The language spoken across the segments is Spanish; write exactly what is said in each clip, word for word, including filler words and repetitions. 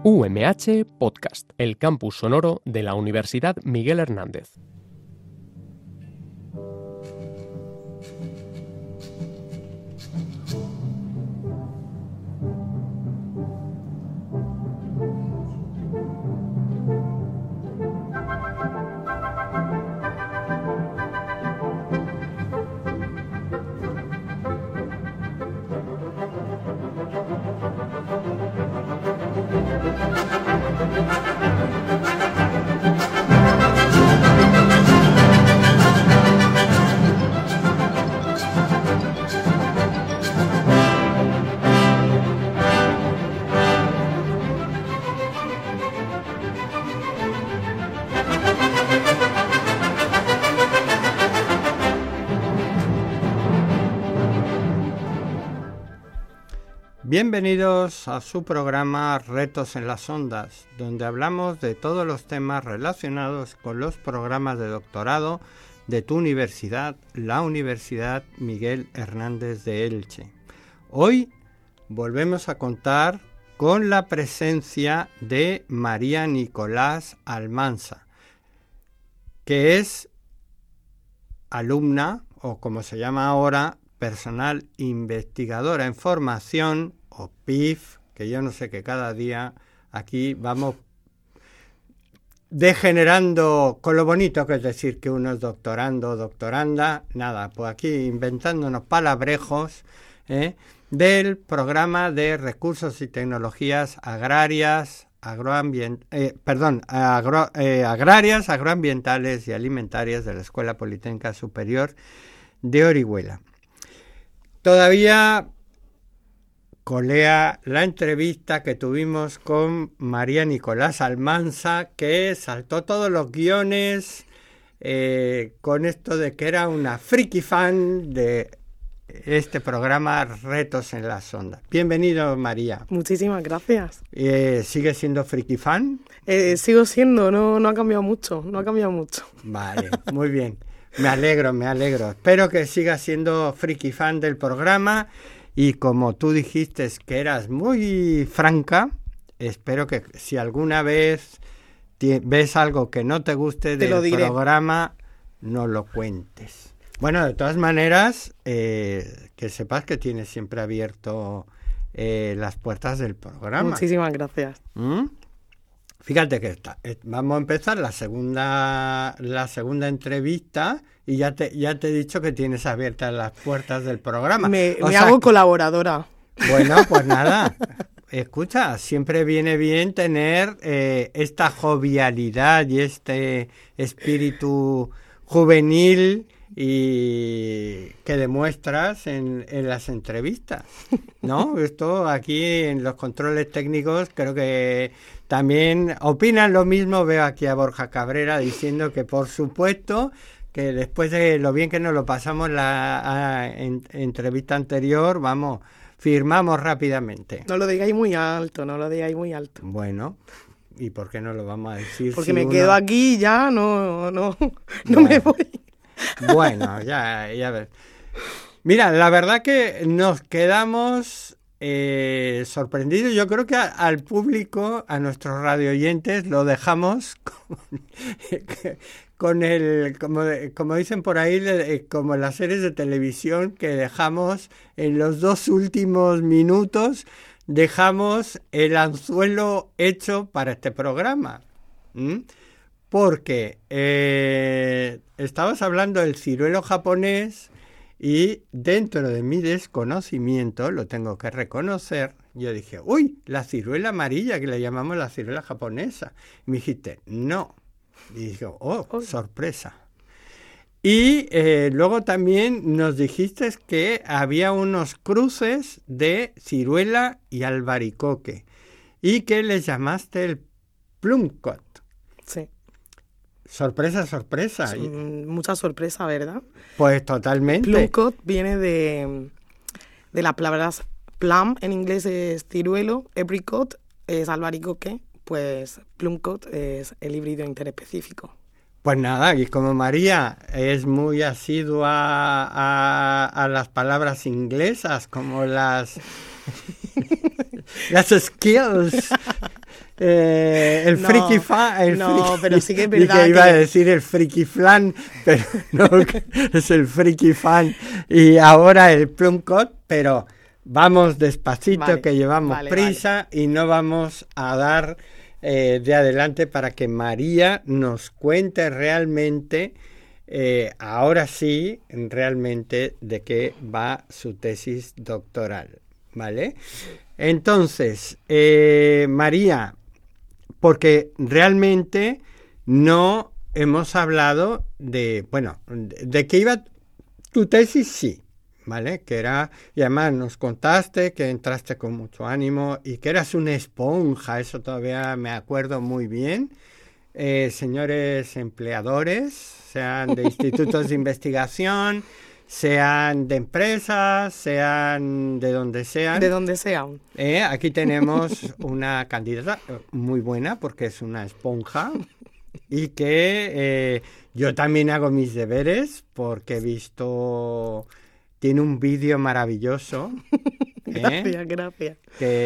U M H Podcast, el campus sonoro de la Universidad Miguel Hernández. Bienvenidos a su programa Retos en las Ondas, donde hablamos de todos los temas relacionados con los programas de doctorado de tu universidad, la Universidad Miguel Hernández de Elche. Hoy volvemos a contar con la presencia de María Nicolás Almansa, que es alumna, o como se llama ahora, personal investigadora en formación, o P I F, que yo no sé, que cada día aquí vamos degenerando con lo bonito que es decir que uno es doctorando o doctoranda, nada, pues aquí inventándonos palabrejos ¿eh? del programa de recursos y tecnologías agrarias, agroambient, eh, perdón, agro, eh, agrarias, agroambientales y alimentarias de la Escuela Politécnica Superior de Orihuela. Todavía colea la entrevista que tuvimos con María Nicolás Almansa, que saltó todos los guiones eh, con esto de que era una friki fan de este programa Retos en las Ondas. Bienvenido, María. Muchísimas gracias. Eh, ¿Sigues siendo friki fan? Eh, sigo siendo, no, no ha cambiado mucho, no ha cambiado mucho. Vale, muy bien. Me alegro, me alegro. Espero que sigas siendo friki fan del programa y como tú dijiste que eras muy franca, espero que si alguna vez te, ves algo que no te guste te del programa, no lo cuentes. Bueno, de todas maneras, eh, que sepas que tienes siempre abierto eh, las puertas del programa. Muchísimas gracias. ¿Mm? Fíjate que está, vamos a empezar la segunda la segunda entrevista y ya te ya te he dicho que tienes abiertas las puertas del programa. Me, me hago que, colaboradora. Bueno, pues nada, escucha, siempre viene bien tener eh, esta jovialidad y este espíritu juvenil y que demuestras en, en las entrevistas, ¿no? Esto aquí en los controles técnicos creo que también opinan lo mismo. Veo aquí a Borja Cabrera diciendo que por supuesto que después de lo bien que nos lo pasamos la a, en, entrevista anterior, vamos, firmamos rápidamente. No lo digáis muy alto, no lo digáis muy alto. Bueno, ¿y por qué no lo vamos a decir? Porque si me uno... quedo aquí y ya no, no, no bueno. me voy. Bueno, ya, ya ves. Mira, la verdad que nos quedamos eh, sorprendidos. Yo creo que a, al público, a nuestros radioyentes, lo dejamos con, con el, como, como dicen por ahí, como en las series de televisión que dejamos en los dos últimos minutos, dejamos el anzuelo hecho para este programa. ¿Mm? Porque eh, estabas hablando del ciruelo japonés y dentro de mi desconocimiento, lo tengo que reconocer, yo dije, uy, la ciruela amarilla, que le llamamos la ciruela japonesa. Y me dijiste, no. Y dije, oh, uy, sorpresa. Y eh, luego también nos dijiste que había unos cruces de ciruela y albaricoque y que les llamaste el plumcot. Sí. Sorpresa, sorpresa. Sí, mucha sorpresa, ¿verdad? Pues totalmente. Plumcot viene de, de las palabras plum, en inglés es ciruelo, apricot es albaricoque, pues plumcot es el híbrido interespecífico. Pues nada, y como María es muy asidua a, a las palabras inglesas, como las, las skills, Eh, el No, friki fan. El no, friki, pero sí que es y verdad que iba que- a decir el friki flan, pero no, es el friki fan. Y ahora el plumcot, pero vamos despacito, Vale, que llevamos vale, prisa y no vamos a dar eh, de adelante para que María nos cuente realmente, eh, ahora sí, realmente de qué va su tesis doctoral, ¿vale? Entonces, eh, María, porque realmente no hemos hablado de, bueno, de, de qué iba tu tesis, sí, ¿vale? Que era, y además nos contaste que entraste con mucho ánimo y que eras una esponja, eso todavía me acuerdo muy bien. Eh, señores empleadores, sean de institutos de investigación, sean de empresas, sean de donde sean. De donde sea. Eh, aquí tenemos una candidata muy buena porque es una esponja y que eh, yo también hago mis deberes porque he visto, tiene un vídeo maravilloso. Gracias, ¿eh? gracias.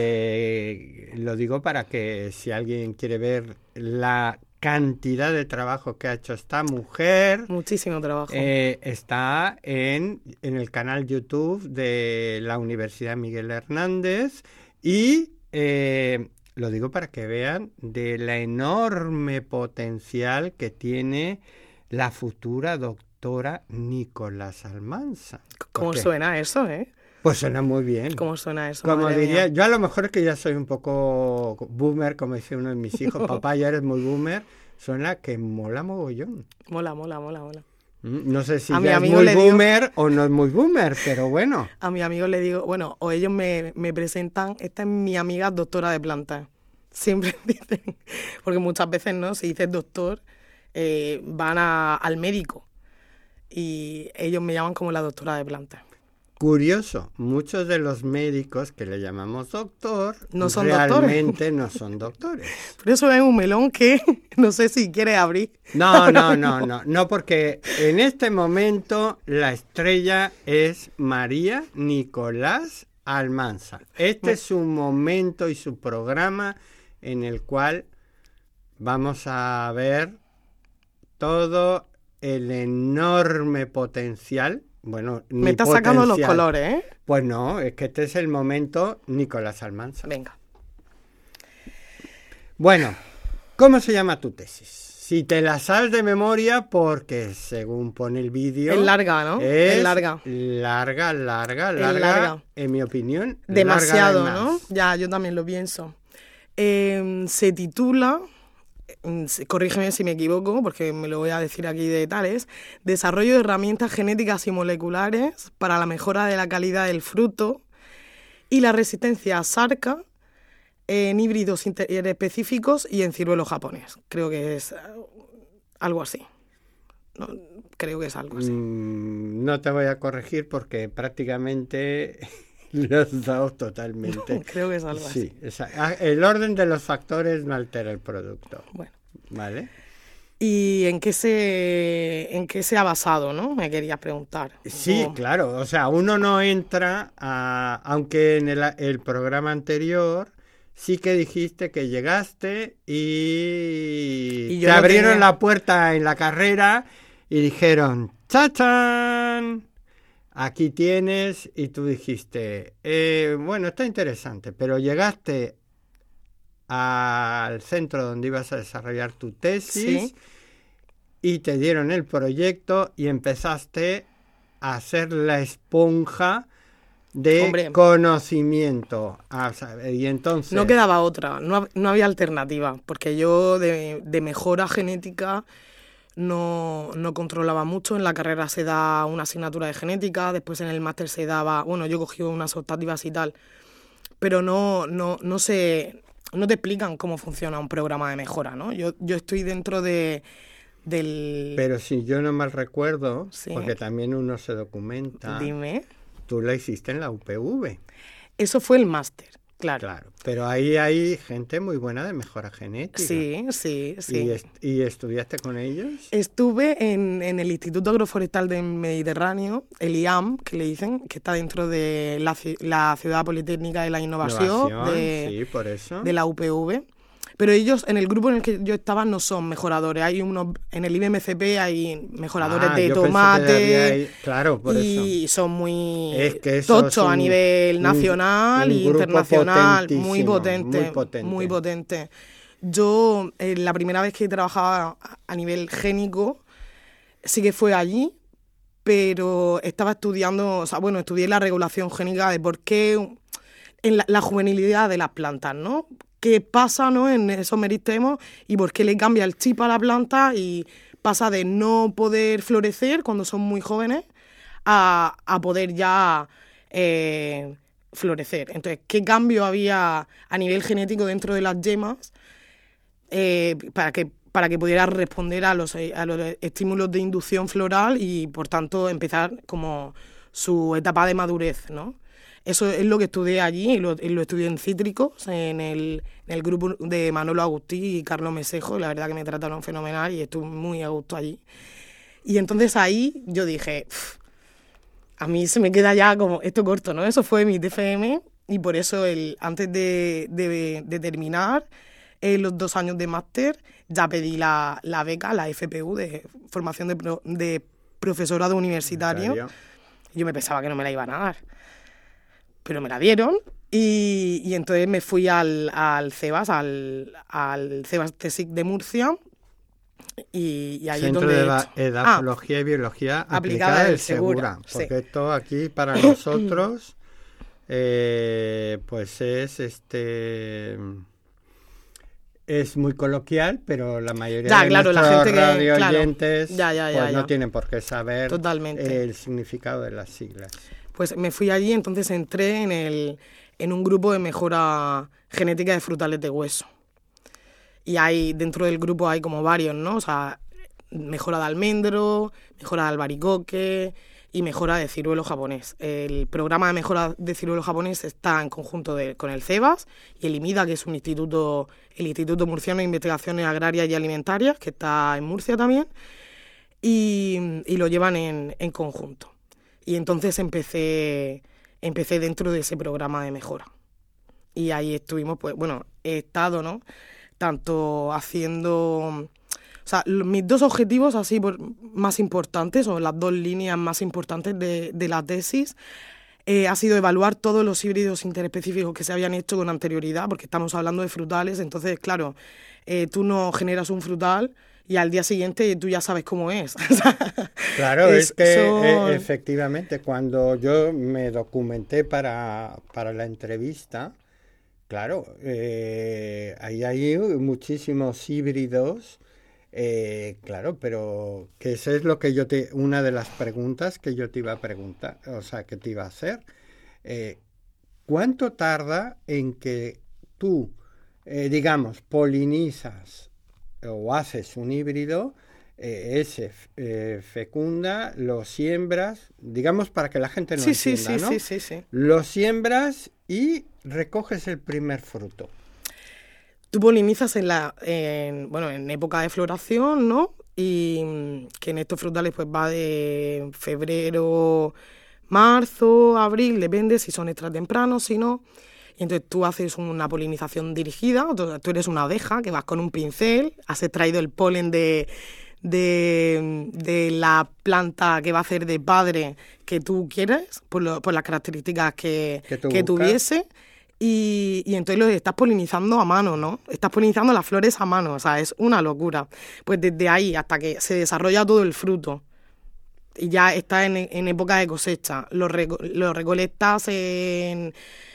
Que lo digo para que si alguien quiere ver la cantidad de trabajo que ha hecho esta mujer, Muchísimo trabajo. eh, está en, en el canal YouTube de la Universidad Miguel Hernández y eh, lo digo para que vean de la enorme potencial que tiene la futura doctora Nicolás Almanza. ¿Cómo Porque, suena eso, eh? Pues suena muy bien. ¿Cómo suena eso? Como madre diría, mía? yo a lo mejor es que ya soy un poco boomer, como decía uno de mis hijos, papá ya eres muy boomer, suena que mola mogollón. Mola, mola, mola, mola. Mm, No sé si A mi ya es amigo muy le digo- boomer o no es muy boomer, pero bueno. A mis amigos les digo, bueno, o ellos me, me presentan, esta es mi amiga doctora de planta. Siempre dicen, porque muchas veces, ¿no? Si dices doctor, eh, van a- al médico y ellos me llaman como la doctora de planta. Curioso, muchos de los médicos que le llamamos doctor No son doctores. realmente no son doctores. Pero eso es un melón que no sé si quieres abrir. No, no, no, no, no, porque en este momento la estrella es María Nicolás Almanza. Este es su momento y su programa en el cual vamos a ver todo el enorme potencial. Bueno, Me ni estás sacando los potencial. colores, ¿eh? Pues no, es que este es el momento Nicolás Almanza. Venga. Bueno, ¿cómo se llama tu tesis? Si te la sabes de memoria, porque según pone el vídeo... Es larga, ¿no? Es Es larga. Larga, larga, Es larga. larga. En mi opinión, Demasiado, larga de ¿no? más. Ya, yo también lo pienso. Eh, se titula, mm, se- corrígeme si me equivoco, porque me lo voy a decir aquí de detalles, Desarrollo de herramientas genéticas y moleculares para la mejora de la calidad del fruto y la resistencia a sarca en híbridos interespecíficos y en ciruelo japonés. Creo que es eh, algo así. No, creo que es algo así. Mm, no te voy a corregir porque prácticamente lo has dado totalmente. Creo que es algo Sí, así. esa- ah, el orden de los factores no altera el producto. Bueno. ¿Vale? ¿Y en qué se en qué se ha basado, no? Me querías preguntar. Sí, O- claro. O sea, uno no entra a... Aunque en el, el programa anterior sí que dijiste que llegaste y, Y te yo lo abrieron tenía. la puerta en la carrera y dijeron, ¡chachán! Aquí tienes, y tú dijiste, eh, bueno, está interesante, pero llegaste al centro donde ibas a desarrollar tu tesis Sí. y te dieron el proyecto y empezaste a ser la esponja de Hombre. conocimiento. Ah, o sea, y entonces... No quedaba otra, no, hab- no había alternativa, porque yo de, de mejora genética no, no controlaba mucho. En la carrera se da una asignatura de genética, después en el máster se daba, bueno, yo cogí unas optativas y tal, pero no, no, no sé, no te explican cómo funciona un programa de mejora, ¿no? Yo, yo estoy dentro de del... Pero si yo no mal recuerdo, Sí. porque también uno se documenta, Dime. tú la hiciste en la U P V. Eso fue el máster, claro. Claro, pero ahí hay gente muy buena de mejora genética. Sí, sí, sí. ¿Y, est- y estudiaste con ellos? Estuve en, en el Instituto Agroforestal del Mediterráneo, el I A M, que le dicen, que está dentro de la, ci- la Ciudad Politécnica de la Innovación, Innovación, de, sí, por eso. de la U P V. Pero ellos, en el grupo en el que yo estaba, no son mejoradores. Hay unos, en el I B M C P hay mejoradores Ah, de yo pensé que tomate. había ahí- Claro, por y eso. son muy Es que eso tochos es un- a nivel un- nacional un e grupo internacional. Muy potentísimo, potente, muy potente. muy potente. Yo, eh, la primera vez que trabajaba a nivel génico, sí que fue allí, pero estaba estudiando, o sea, bueno, estudié la regulación génica de por qué, en la, la juvenilidad de las plantas, ¿no? ¿Qué pasa, ¿no?, en esos meristemos y por qué le cambia el chip a la planta y pasa de no poder florecer cuando son muy jóvenes a, a poder ya eh, florecer? Entonces, ¿qué cambio había a nivel genético dentro de las yemas eh, para que para que pudiera responder a los, a los estímulos de inducción floral y, por tanto, empezar como su etapa de madurez, ¿no? Eso es lo que estudié allí, y lo, y lo estudié en cítricos, en el, en el grupo de Manolo Agustí y Carlos Mesejo, y la verdad que me trataron fenomenal y estuve muy a gusto allí. Y entonces ahí yo dije, a mí se me queda ya como esto corto, ¿no? Eso fue mi T F M, y por eso el, antes de, de, de terminar eh, los dos años de máster, ya pedí la, la beca, la F P U, de formación de, pro, de profesorado universitario. Yo me pensaba que no me la iban a dar, pero me la dieron, y, y entonces me fui al, al CEBAS, al, al CEBAS TESIC de Murcia, y, y ahí Centro es donde de Edafología ah, y Biología Aplicada, aplicada del Segura, Segura, porque sí. Esto aquí para nosotros eh, pues es este... es muy coloquial, pero la mayoría ya, de claro, nuestros la gente radio que, oyentes claro, ya, ya, ya, pues ya. no tienen por qué saber Totalmente. el significado de las siglas. Pues me fui allí, entonces entré en, el, en un grupo de mejora genética de frutales de hueso. Y hay, dentro del grupo hay como varios, ¿no? O sea, mejora de almendro, mejora de albaricoque y mejora de ciruelo japonés. El programa de mejora de ciruelo japonés está en conjunto de, con el CEBAS y el IMIDA, que es un instituto, el Instituto Murciano de Investigaciones Agrarias y Alimentarias, que está en Murcia también, y, y lo llevan en, en conjunto. Y entonces empecé, empecé dentro de ese programa de mejora. Y ahí estuvimos, pues, bueno, he estado, ¿no?, tanto haciendo... O sea, mis dos objetivos así por, más importantes, o las dos líneas más importantes de, de la tesis, eh, ha sido evaluar todos los híbridos interespecíficos que se habían hecho con anterioridad, porque estamos hablando de frutales, entonces, claro, eh, tú no generas un frutal y al día siguiente tú ya sabes cómo es. Claro, es, es que son... eh, efectivamente, cuando yo me documenté para, para la entrevista, claro, eh, ahí hay muchísimos híbridos, eh, claro, pero que eso es lo que yo te, una de las preguntas que yo te iba a preguntar, o sea, que te iba a hacer. Eh, ¿Cuánto tarda en que tú, eh, digamos, polinizas o haces un híbrido, eh, ese eh, fecunda, lo siembras, digamos para que la gente no sí, entienda, sí, sí, ¿no? Sí, sí, sí. Lo siembras y recoges el primer fruto? Tú polinizas en la, en, bueno, en época de floración, ¿no? Y que en estos frutales pues va de febrero, marzo, abril, depende si son extra tempranos, si no. Y entonces tú haces una polinización dirigida, tú eres una abeja que vas con un pincel, has extraído el polen de, de, de la planta que va a hacer de padre que tú quieres, por, lo, por las características que, que, que tuviese. Y, y entonces lo estás polinizando a mano, ¿no? Estás polinizando las flores a mano, o sea, es una locura. Pues desde ahí hasta que se desarrolla todo el fruto y ya está en, en época de cosecha, lo, reco lo recolectas en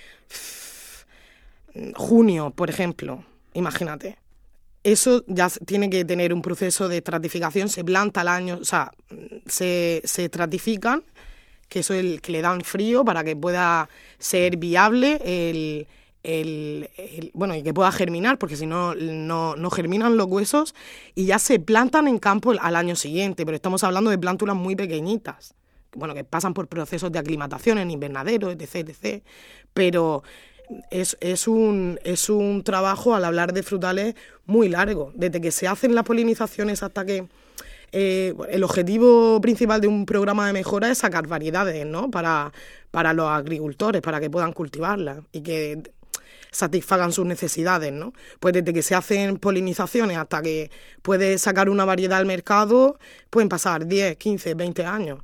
junio, por ejemplo, imagínate. Eso ya tiene que tener un proceso de estratificación, se planta al año, o sea, se, se estratifican, que eso es el que le dan frío para que pueda ser viable el, el, el bueno, y que pueda germinar, porque si no, no, no germinan los huesos, y ya se plantan en campo al año siguiente, pero estamos hablando de plántulas muy pequeñitas, bueno, que pasan por procesos de aclimatación en invernadero, etc, etcétera, pero es, es, un, es un trabajo, al hablar de frutales, muy largo, desde que se hacen las polinizaciones hasta que... Eh, el objetivo principal de un programa de mejora es sacar variedades, ¿no? Para, para los agricultores, para que puedan cultivarlas y que satisfagan sus necesidades, ¿no? Pues desde que se hacen polinizaciones hasta que puedes sacar una variedad al mercado, pueden pasar diez, quince, veinte años.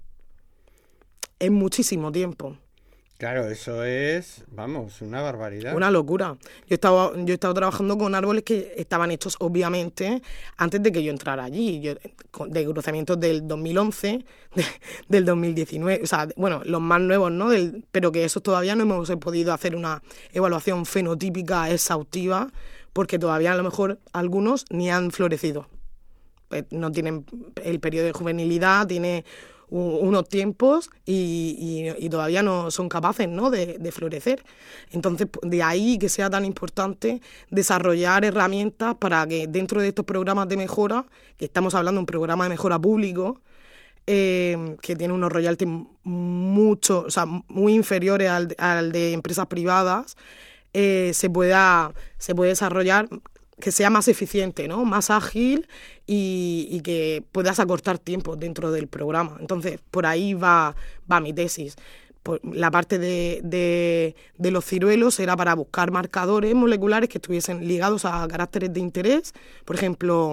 Es muchísimo tiempo. Claro, eso es, vamos, una barbaridad. Una locura. Yo he estado, yo he estado trabajando con árboles que estaban hechos, obviamente, antes de que yo entrara allí. Yo, de cruzamientos del dos mil once, de, del dos mil diecinueve, o sea, bueno, los más nuevos, ¿no? Del, pero que esos todavía no hemos podido hacer una evaluación fenotípica exhaustiva, porque todavía a lo mejor algunos ni han florecido. Pues no tienen el periodo de juvenilidad, tiene unos tiempos y, y, y todavía no son capaces, ¿no? de, de florecer. Entonces, de ahí que sea tan importante desarrollar herramientas para que dentro de estos programas de mejora, que estamos hablando de un programa de mejora público, eh, que tiene unos royalties mucho, o sea, muy inferiores al, al de empresas privadas, eh, se pueda, se puede desarrollar, que sea más eficiente, ¿no? Más ágil y, y que puedas acortar tiempo dentro del programa. Entonces, por ahí va, va mi tesis. Por la parte de, de, de los ciruelos era para buscar marcadores moleculares que estuviesen ligados a caracteres de interés, por ejemplo,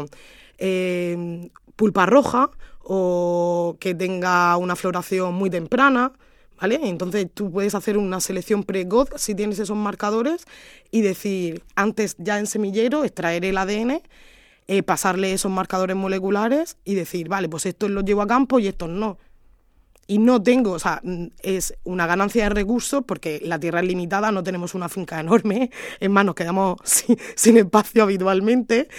eh, pulpa roja o que tenga una floración muy temprana, ¿vale? Entonces tú puedes hacer una selección precoz si tienes esos marcadores y decir, antes ya en semillero, extraer el A D N, eh, pasarle esos marcadores moleculares y decir, vale, pues estos los llevo a campo y estos no. Y no tengo, o sea, es una ganancia de recursos porque la tierra es limitada, no tenemos una finca enorme, es más, nos quedamos sin, sin espacio habitualmente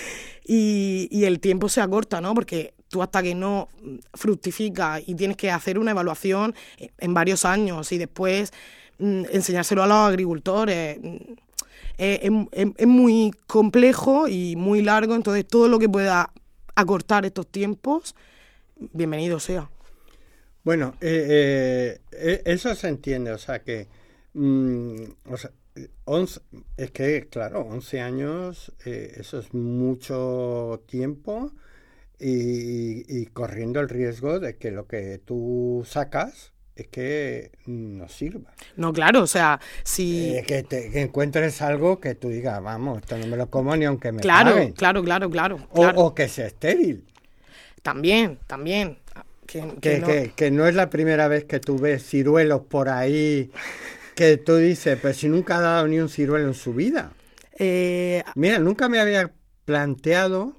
y, y el tiempo se acorta, ¿no? Porque tú hasta que no fructifica y tienes que hacer una evaluación en varios años y después mm, enseñárselo a los agricultores. Es, es, es muy complejo y muy largo, entonces todo lo que pueda acortar estos tiempos, bienvenido sea. Bueno, eh, eh, eso se entiende, o sea que mmm, o sea, once, es que, claro, once años, eh, eso es mucho tiempo. Y, y corriendo el riesgo de que lo que tú sacas es que no sirva. No, claro, o sea, si... Eh, que, te, que encuentres algo que tú digas, vamos, esto no me lo como ni aunque me claro, paguen. Claro, claro, claro, o, claro. O que sea estéril. También, también. Que, que, que, no. Que, que no es la primera vez que tú ves ciruelos por ahí que tú dices, pero si nunca ha dado ni un ciruelo en su vida. Eh... Mira, nunca me había planteado...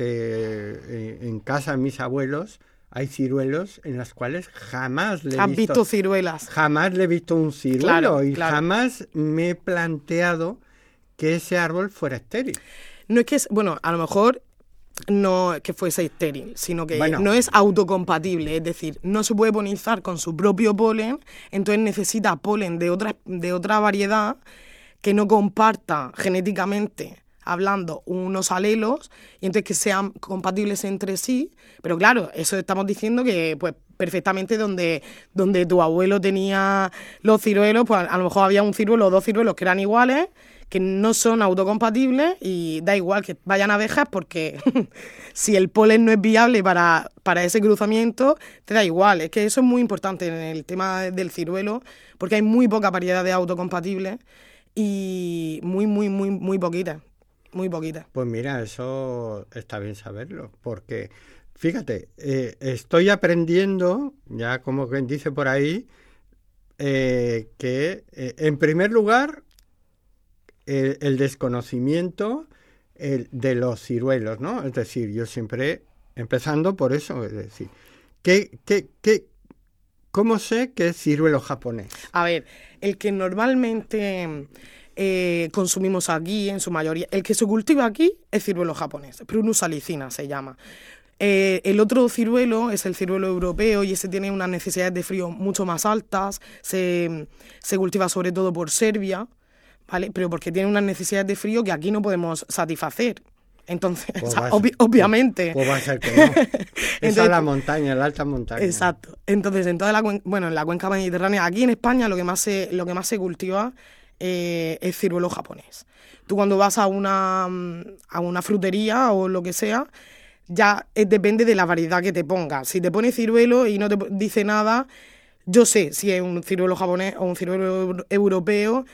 porque en casa de mis abuelos hay ciruelos en las cuales jamás le he ¿Has visto... visto ciruelas? Jamás le he visto un ciruelo claro, y claro. jamás me he planteado que ese árbol fuera estéril. No es que, es, bueno, a lo mejor no que fuese estéril, sino que bueno, no es autocompatible, es decir, no se puede polinizar con su propio polen, entonces necesita polen de otra, de otra variedad que no comparta genéticamente hablando unos alelos y entonces que sean compatibles entre sí, pero claro, eso estamos diciendo que pues perfectamente donde, donde tu abuelo tenía los ciruelos, pues a lo mejor había un ciruelo o dos ciruelos que eran iguales, que no son autocompatibles y da igual que vayan abejas porque si el polen no es viable para, para ese cruzamiento, te da igual. Es que eso es muy importante en el tema del ciruelo porque hay muy poca variedad de autocompatibles y muy, muy, muy, muy poquitas. Muy poquita. Pues mira, eso está bien saberlo, porque fíjate, eh, estoy aprendiendo, ya como quien dice por ahí, eh, que eh, en primer lugar el, el desconocimiento el, de los ciruelos, ¿no? Es decir, yo siempre, empezando por eso, es decir, ¿qué, qué, qué, ¿cómo sé que es ciruelo japonés? A ver, el que normalmente... Eh, consumimos aquí en su mayoría. El que se cultiva aquí es ciruelo japonés, Prunus salicina se llama. Eh, el otro ciruelo es el ciruelo europeo y ese tiene unas necesidades de frío mucho más altas, se, se cultiva sobre todo por Serbia, ¿vale? Pero porque tiene unas necesidades de frío que aquí no podemos satisfacer. Entonces, pues o sea, ser, obvi- obviamente. Pues, pues va a ser que no. Esa es la montaña, la alta montaña. Exacto. Entonces, en toda la cuen- bueno, en la cuenca mediterránea, aquí en España lo que más se, lo que más se cultiva Eh, es ciruelo japonés. Tú cuando vas a una, a una frutería o lo que sea, ya es, depende de la variedad que te ponga. Si te pone ciruelo y no te dice nada, yo sé si es un ciruelo japonés o un ciruelo europeo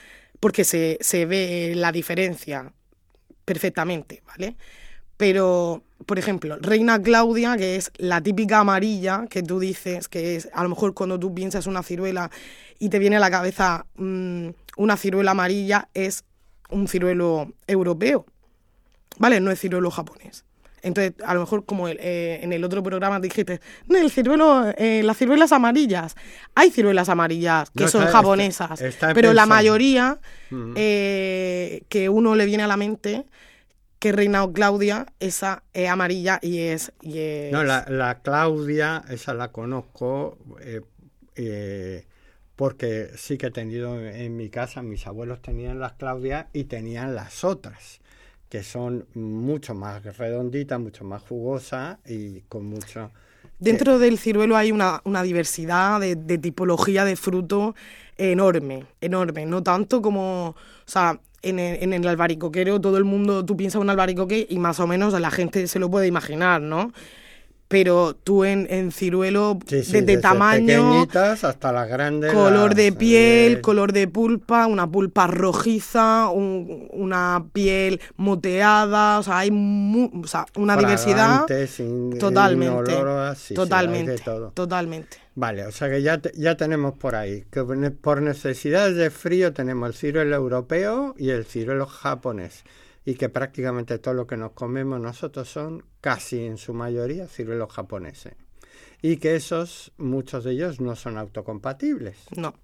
porque se, se ve la diferencia perfectamente, ¿vale? Pero, por ejemplo, Reina Claudia, que es la típica amarilla que tú dices, que es a lo mejor cuando tú piensas una ciruela y te viene a la cabeza mmm, una ciruela amarilla, es un ciruelo europeo, ¿vale? No es ciruelo japonés. Entonces, a lo mejor como el, eh, en el otro programa dijiste, no, el ciruelo, eh, las ciruelas amarillas. Hay ciruelas amarillas que no, son está, japonesas, está, está pero pensando. la mayoría Mm. eh, que uno le viene a la mente, que Reina Claudia, esa es amarilla y es... Y es... No, la, la Claudia, esa la conozco eh, eh, porque sí que he tenido en mi casa, mis abuelos tenían las Claudias y tenían las otras, que son mucho más redonditas, mucho más jugosas y con mucho... Dentro del ciruelo hay una, una diversidad de, de tipología de fruto enorme, enorme. No tanto como... O sea, en el, en el albaricoquero todo el mundo... Tú piensas en un albaricoque y más o menos la gente se lo puede imaginar, ¿no? Pero tú en, en ciruelo, sí, sí, desde, desde tamaño, pequeñitas hasta las grandes, color las, de piel, eh, color de pulpa, una pulpa rojiza, un, una piel moteada, o sea, hay mu, o sea, una diversidad sin, totalmente, inoloras, sí, totalmente, sí, de todo. totalmente. Vale, o sea que ya, te, ya tenemos por ahí, que por necesidades de frío tenemos el ciruelo europeo y el ciruelo japonés. Y que prácticamente todo lo que nos comemos nosotros son casi en su mayoría ciruelos japoneses. Y que esos, muchos de ellos no son autocompatibles. No.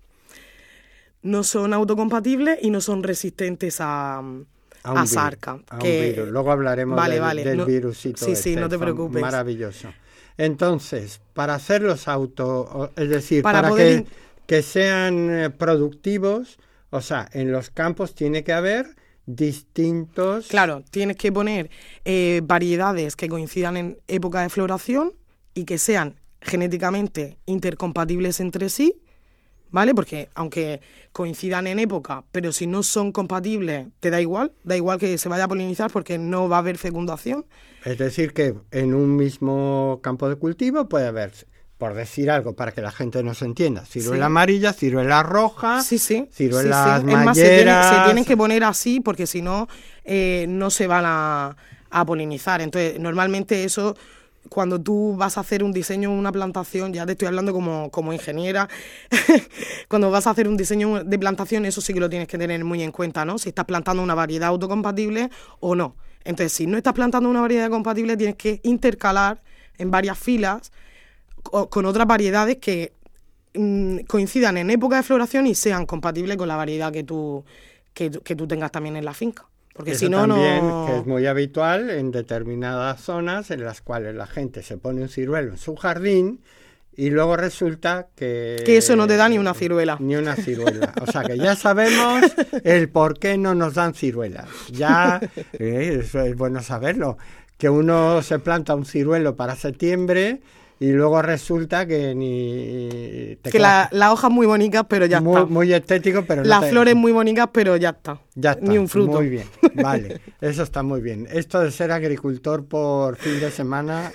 No son autocompatibles y no son resistentes a, a, a SARCA. A que... un virus. Luego hablaremos vale, del, vale. del no... virusito. Sí, este, sí, no te preocupes. Maravilloso. Entonces, para hacerlos auto... Es decir, para, para poder... que, que sean productivos, o sea, en los campos tiene que haber... distintos... Claro, tienes que poner eh, variedades que coincidan en época de floración y que sean genéticamente intercompatibles entre sí, ¿vale? Porque aunque coincidan en época, pero si no son compatibles, te da igual, da igual que se vaya a polinizar porque no va a haber fecundación. Es decir, que en un mismo campo de cultivo puede haber... por decir algo, para que la gente nos entienda, ciruela sí. amarilla, ciruela roja, sí, sí. ciruelas sí, sí. malleras... Es más, se, tiene, se tienen que poner así porque si no, eh, no se van a, a polinizar. Entonces, normalmente eso, cuando tú vas a hacer un diseño, una plantación, ya te estoy hablando como, como ingeniera, cuando vas a hacer un diseño de plantación, eso sí que lo tienes que tener muy en cuenta, ¿no? Si estás plantando una variedad autocompatible o no. Entonces, si no estás plantando una variedad compatible, tienes que intercalar en varias filas con otras variedades que mmm, coincidan en época de floración y sean compatibles con la variedad que tú, que, que tú tengas también en la finca. Porque Eso si no, también, no... que es muy habitual en determinadas zonas en las cuales la gente se pone un ciruelo en su jardín y luego resulta que... Que eso no te da ni una ciruela. Ni una ciruela. O sea que ya sabemos el por qué no nos dan ciruelas. Ya, eh, eso es bueno saberlo. Que uno se planta un ciruelo para septiembre... Y luego resulta que ni... Te que la, las hojas muy bonitas, pero ya muy, está. Muy estético, pero... Las no te... flores muy bonitas, pero ya está. Ya está. Ni un fruto. Muy bien, vale. Eso está muy bien. Esto de ser agricultor por fin de semana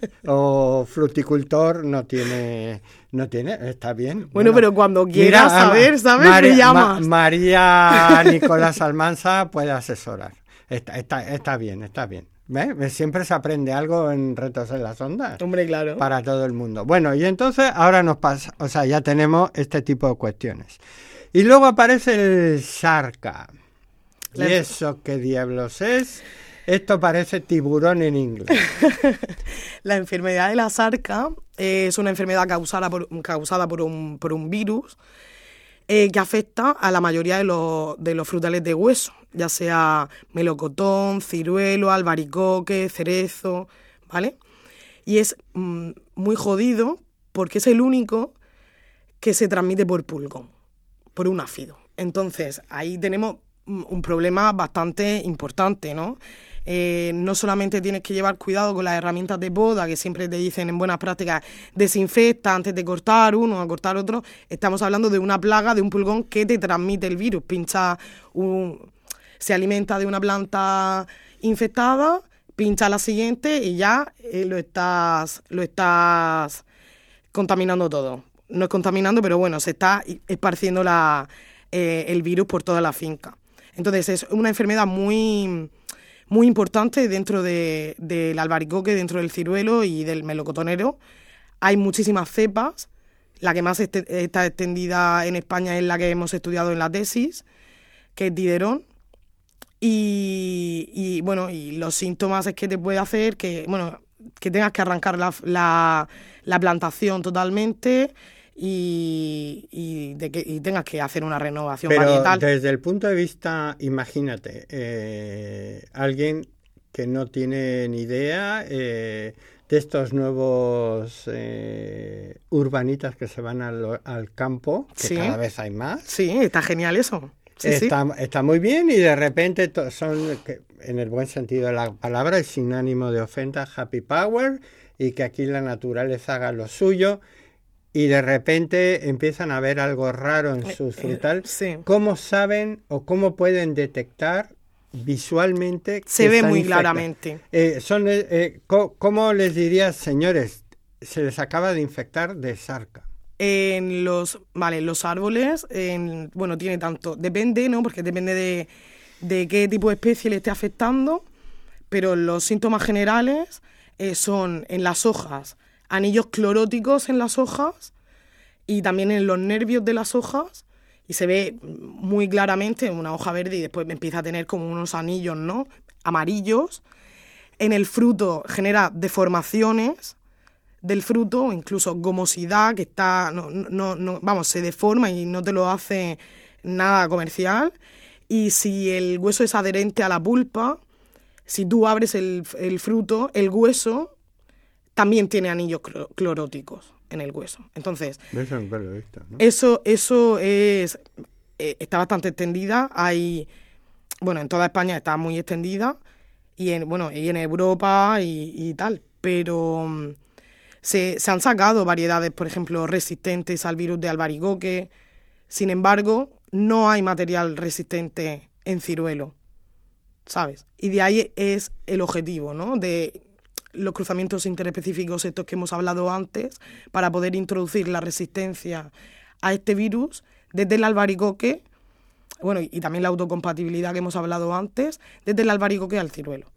o fruticultor no tiene... No tiene, está bien. Bueno, bueno pero cuando quieras mira, saber, ¿sabes? María, me llamas. Ma, María Nicolás Almanza puede asesorar. Está, está, está bien, está bien. ¿Ves? Siempre se aprende algo en Retos en las Ondas. Hombre, claro. Para todo el mundo. Bueno, y entonces ahora nos pasa, o sea, ya tenemos este tipo de cuestiones. Y luego aparece el SARCA. ¿Y eso qué diablos es? Esto parece tiburón en inglés. La enfermedad de la SARCA es una enfermedad causada por, causada por, un, por un virus eh, que afecta a la mayoría de los, de los frutales de hueso, ya sea melocotón, ciruelo, albaricoque, cerezo, ¿vale? Y es mm, muy jodido porque es el único que se transmite por pulgón, por un áfido. Entonces, ahí tenemos un problema bastante importante, ¿no? Eh, no solamente tienes que llevar cuidado con las herramientas de poda, que siempre te dicen en buenas prácticas, desinfecta antes de cortar uno o cortar otro. Estamos hablando de una plaga, de un pulgón que te transmite el virus. Pincha un, se alimenta de una planta infectada, pincha la siguiente y ya eh, lo estás, lo estás contaminando todo. No es contaminando, pero bueno, se está esparciendo la, eh, el virus por toda la finca. Entonces es una enfermedad muy, muy importante dentro de, del albaricoque, dentro del ciruelo y del melocotonero. Hay muchísimas cepas. La que más este, está extendida en España es la que hemos estudiado en la tesis, que es Diderón. Y, y bueno, y los síntomas es que te puede hacer que, bueno, que tengas que arrancar la, la, la plantación totalmente y, y, de que, y tengas que hacer una renovación Pero varietal. Desde el punto de vista, imagínate, eh, alguien que no tiene ni idea eh, de estos nuevos eh, urbanitas que se van al, al campo, que Sí. cada vez hay más. Sí, está genial eso. Sí, está, sí. está muy bien y de repente to- son, que, en el buen sentido de la palabra y sin ánimo de ofenda, happy power, y que aquí la naturaleza haga lo suyo, y de repente empiezan a ver algo raro en su frutal. Eh, sí. ¿Cómo saben o cómo pueden detectar visualmente que Se ve están muy infectados? claramente. Eh, son, eh, eh, co- ¿Cómo les dirías, señores, se les acaba de infectar de sarca? En los, vale, los árboles, en, bueno, tiene tanto, depende, ¿no? Porque depende de, de qué tipo de especie le esté afectando, pero los síntomas generales eh, son en las hojas, anillos cloróticos en las hojas y también en los nervios de las hojas, y se ve muy claramente una hoja verde y después empieza a tener como unos anillos, ¿no? Amarillos. En el fruto genera deformaciones del fruto, incluso gomosidad, que está, no, no, no, vamos, se deforma y no te lo hace nada comercial. Y si el hueso es adherente a la pulpa, si tú abres el, el fruto, el hueso también tiene anillos clor- cloróticos en el hueso. Entonces, Eso nunca lo he visto, ¿no? eso, eso es, eh, está bastante extendida. Hay, bueno, en toda España está muy extendida y en, bueno, y en Europa y, y tal, pero mm, se, se han sacado variedades, por ejemplo, resistentes al virus de albaricoque. Sin embargo, no hay material resistente en ciruelo, ¿sabes? Y de ahí es el objetivo, ¿no? De los cruzamientos interespecíficos estos que hemos hablado antes, para poder introducir la resistencia a este virus desde el albaricoque, bueno, y también la autocompatibilidad que hemos hablado antes, desde el albaricoque al ciruelo.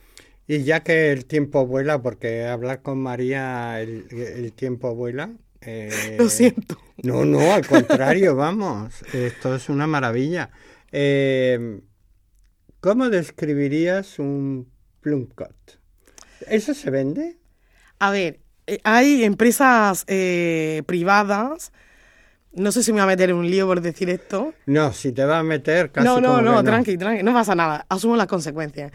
Y ya que el tiempo vuela, porque hablar con María el, el tiempo vuela. Eh, Lo siento. No, no, al contrario, vamos. Esto es una maravilla. Eh, ¿Cómo describirías un plumcot? ¿Eso se vende? A ver, eh, hay empresas eh, privadas, no sé si me voy a meter en un lío por decir esto. No, si te vas a meter casi No, no, como no, que tranqui, tranqui, no pasa nada, asumo las consecuencias.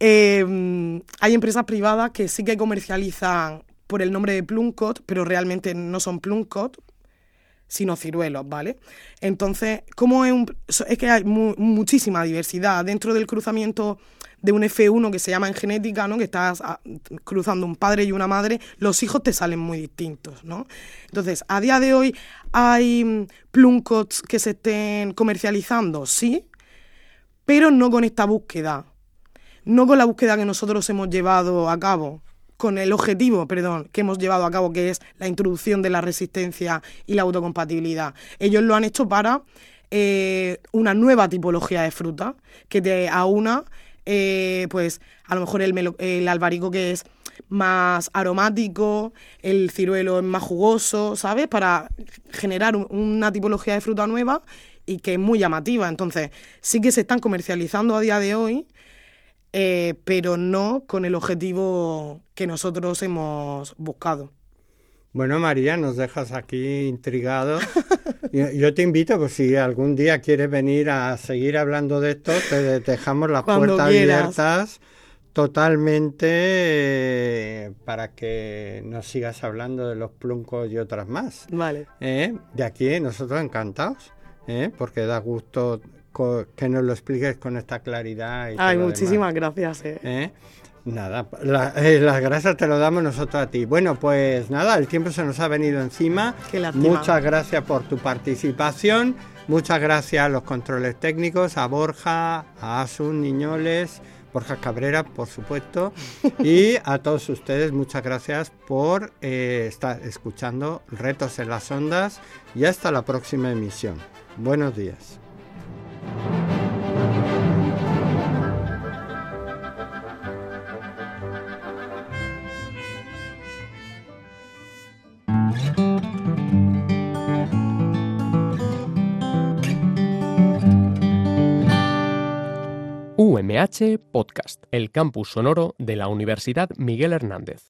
Eh, hay empresas privadas que sí que comercializan por el nombre de plumcot, pero realmente no son plumcot, sino ciruelos, ¿vale? Entonces, ¿cómo es un...? Es que hay mu- muchísima diversidad dentro del cruzamiento de un F uno que se llama en genética, ¿no? Que estás ah, cruzando un padre y una madre, los hijos te salen muy distintos, ¿no? Entonces, a día de hoy, ¿hay mm, plumcots que se estén comercializando? Sí, pero no con esta búsqueda, no con la búsqueda que nosotros hemos llevado a cabo, con el objetivo, perdón, que hemos llevado a cabo, que es la introducción de la resistencia y la autocompatibilidad. Ellos lo han hecho para eh, una nueva tipología de fruta, que te aúna, eh, pues, a lo mejor el, melo, el albaricoque es más aromático, el ciruelo es más jugoso, ¿sabes? Para generar un, una tipología de fruta nueva y que es muy llamativa. Entonces, sí que se están comercializando a día de hoy, Eh, pero no con el objetivo que nosotros hemos buscado. Bueno, María, nos dejas aquí intrigados. Yo, yo te invito, pues si algún día quieres venir a seguir hablando de esto, te dejamos las Cuando puertas quieras. abiertas totalmente eh, para que nos sigas hablando de los pluncos y otras más. Vale. ¿Eh? De aquí nosotros encantados, ¿eh? Porque da gusto co- que nos lo expliques con esta claridad. Y Ay, todo lo muchísimas demás. gracias. Eh. ¿Eh? Nada, la- eh, las gracias te lo damos nosotros a ti. Bueno, pues nada, el tiempo se nos ha venido encima. Qué lástima. Muchas gracias por tu participación. Muchas gracias a los controles técnicos, a Borja, a Asun Niñoles, Borja Cabrera, por supuesto, y a todos ustedes, muchas gracias por eh, estar escuchando Retos en las Ondas y hasta la próxima emisión. Buenos días. U M H Podcast, el campus sonoro de la Universidad Miguel Hernández.